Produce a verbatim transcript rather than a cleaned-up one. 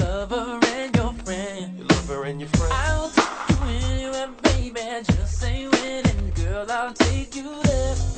lover and your friend. Your lover and your friend. I'll take you anywhere, baby. Just say when, and girl, I'll take you there.